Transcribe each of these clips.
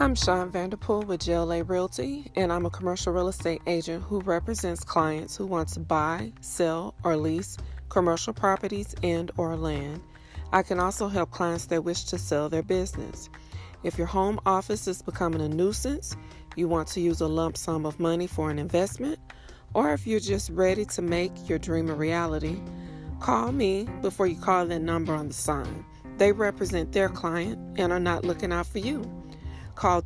I'm Sean Vanderpool with GLA Realty, and I'm a commercial real estate agent who represents clients who want to buy, sell, or lease commercial properties and/or land. I can also help clients that wish to sell their business. If your home office is becoming a nuisance, you want to use a lump sum of money for an investment, or if you're just ready to make your dream a reality, call me before you call that number on the sign. They represent their client and are not looking out for you. Call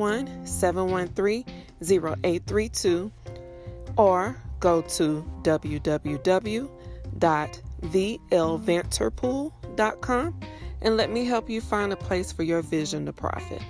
281-713-0832 or go to www.thelvanterpool.com and let me help you find a place for your vision to profit.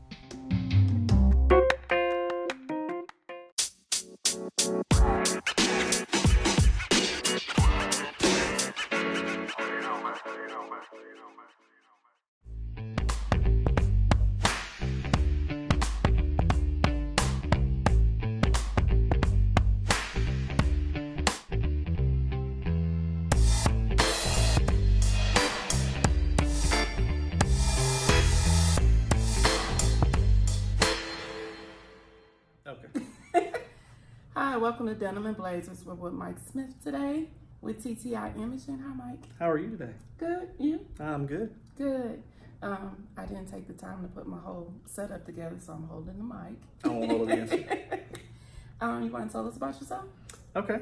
Hi, welcome to Denim and Blazers. We're with Mike Smith today with TTI Imaging. Hi, Mike. How are you today? Good. You? I'm good. Good. I didn't take the time to put my whole setup together, so I'm holding the mic. I won't hold it against you. You want to tell us about yourself? Okay.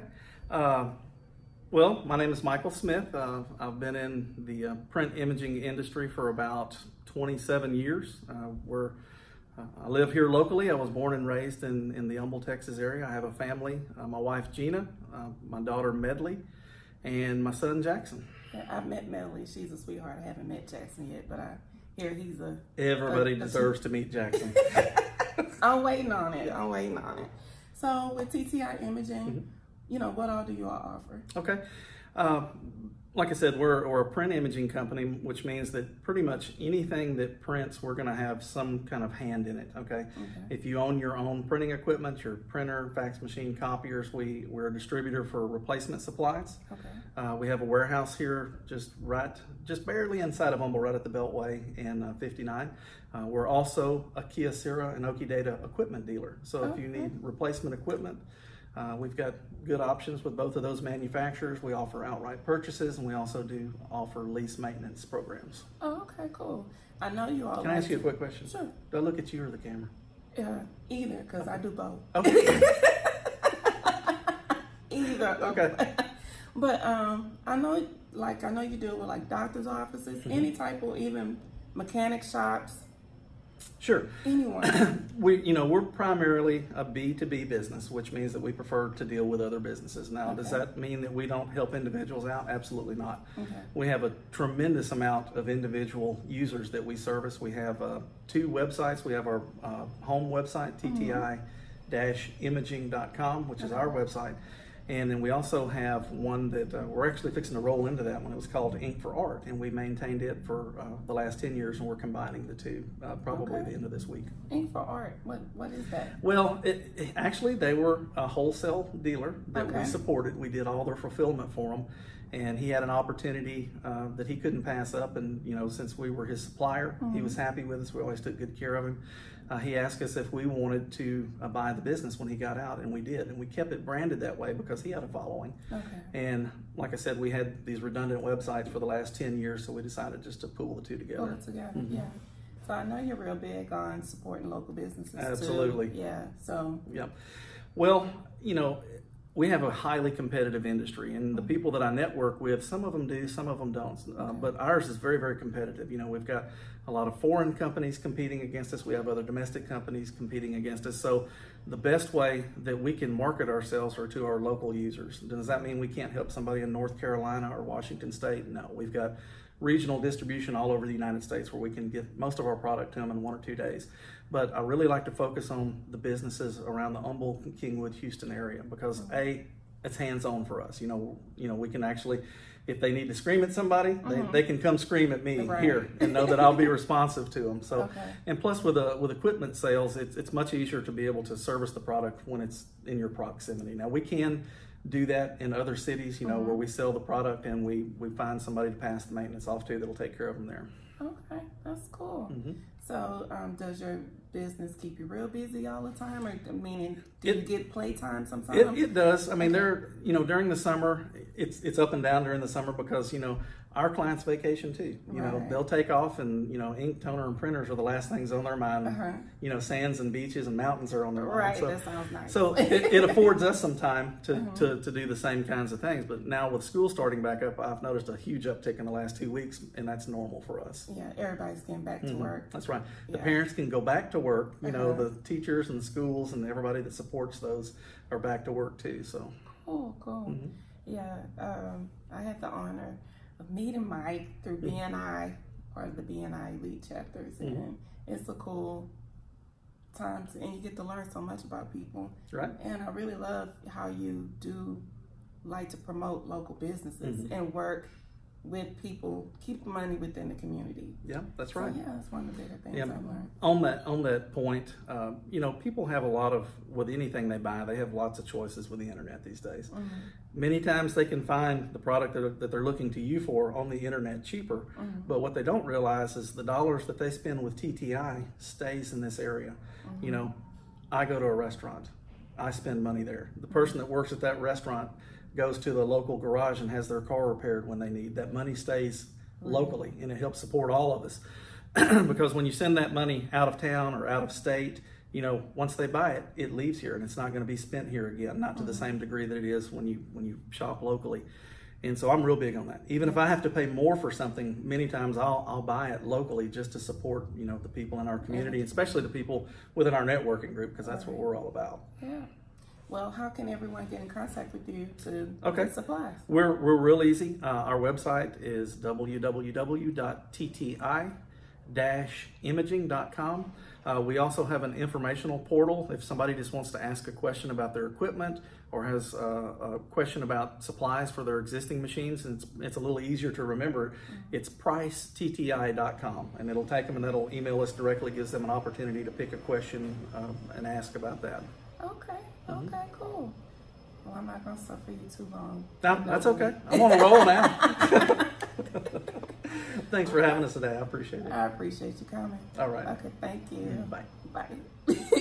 Well, my name is Michael Smith. I've been in the print imaging industry for about 27 years. I live here locally. I was born and raised in the Humble, Texas area. I have a family, my wife Gina, my daughter Medley, and my son Jackson. Yeah, I've met Medley. She's a sweetheart. I haven't met Jackson yet, but I hear he's a... Everybody deserves to meet Jackson. I'm waiting on it. So with TTI Imaging, what all do you all offer? Okay. Like I said, we're a print imaging company, which means that pretty much anything that prints, we're going to have some kind of hand in it, okay? If you own your own printing equipment, your printer, fax machine, copiers, we're a distributor for replacement supplies. Okay. We have a warehouse here just barely inside of Humble, right at the Beltway in 59. We're also a Kyocera and Okidata equipment dealer. So if you need replacement equipment, we've got good options with both of those manufacturers. We offer outright purchases, and we also do offer lease maintenance programs. Oh, okay, cool. I know you all. Can I ask you a quick question? Sure. Do I look at you or the camera? Either, because I do both. Okay. Either. Okay. But I know you deal with like doctor's offices, any type of even mechanic shops. Sure. Anyone. We're primarily a B2B business, which means that we prefer to deal with other businesses. Now, does that mean that we don't help individuals out? Absolutely not. Okay. We have a tremendous amount of individual users that we service. We have 2 websites. We have our home website, tti-imaging.com, which is our website. And then we also have one that we're actually fixing to roll into that one. It was called Ink for Art, and we maintained it for the last 10 years, and we're combining the two probably the end of this week. Ink for Art, what is that? Well, actually, they were a wholesale dealer that we supported. We did all their fulfillment for them, and he had an opportunity that he couldn't pass up. And since we were his supplier, he was happy with us. We always took good care of him. He asked us if we wanted to buy the business when he got out, and we did. And we kept it branded that way because he had a following. Okay. And like I said, we had these redundant websites for the last 10 years, so we decided just to pull the two together. Pull it together, yeah. So I know you're real big on supporting local businesses. Absolutely. Too. Yeah, so. Yeah. Well, we have a highly competitive industry, and the people that I network with, some of them do, some of them don't. But ours is very, very competitive. We've got a lot of foreign companies competing against us. We have other domestic companies competing against us. So the best way that we can market ourselves are to our local users. Does that mean we can't help somebody in North Carolina or Washington State? No, we've got regional distribution all over the United States where we can get most of our product to them in 1 or 2 days. But I really like to focus on the businesses around the Humble, Kingwood, Houston area because it's hands-on for us. We can actually, if they need to scream at somebody, they can come scream at me here and know that I'll be responsive to them. So, and plus with equipment sales, it's much easier to be able to service the product when it's in your proximity. Now we can do that in other cities, where we sell the product and we find somebody to pass the maintenance off to that'll take care of them there. Okay, that's cool. So, does your business keep you real busy all the time, or meaning do you get playtime sometimes? It does. I mean, during the summer, it's up and down during the summer because our clients vacation too. They'll take off, and ink, toner, and printers are the last things on their mind. Sands and beaches and mountains are on their mind. Right, so, that sounds nice. So it affords us some time to do the same kinds of things. But now with school starting back up, I've noticed a huge uptick in the last 2 weeks, and that's normal for us. Yeah, everybody's getting back to work. That's right. The parents can go back to work. The teachers and schools and everybody that supports those are back to work too. So cool. Yeah, I had the honor of meeting Mike through BNI, part of the BNI Elite chapters, and it's a cool time and you get to learn so much about people. Right. And I really love how you do like to promote local businesses and work with people, keep the money within the community. Yeah, that's right. So, yeah, that's one of the bigger things I've learned. On that point, people have a lot of, with anything they buy, they have lots of choices with the internet these days. Many times they can find the product that they're looking to you for on the internet cheaper, but what they don't realize is the dollars that they spend with TTI stays in this area. I go to a restaurant, I spend money there. The person that works at that restaurant goes to the local garage and has their car repaired when they need. That money stays locally, and it helps support all of us. Because when you send that money out of town or out of state, once they buy it, it leaves here and it's not going to be spent here again, not to the same degree that it is when you shop locally. And so I'm real big on that. Even if I have to pay more for something, many times I'll buy it locally just to support the people in our community, especially the people within our networking group, because that's what we're all about. Yeah. Well, how can everyone get in contact with you to get supplies? We're real easy. Our website is www.tti-imaging.com. We also have an informational portal. If somebody just wants to ask a question about their equipment or has a question about supplies for their existing machines, and it's a little easier to remember, it's priceti.com, and it'll take them and that'll email us directly, gives them an opportunity to pick a question and ask about that. Okay, cool. Well, I'm not going to suffer you too long. No, that's okay. I'm on a roll now. Thanks for having us today. I appreciate it. I appreciate you coming. All right. Okay, thank you. Bye. Bye.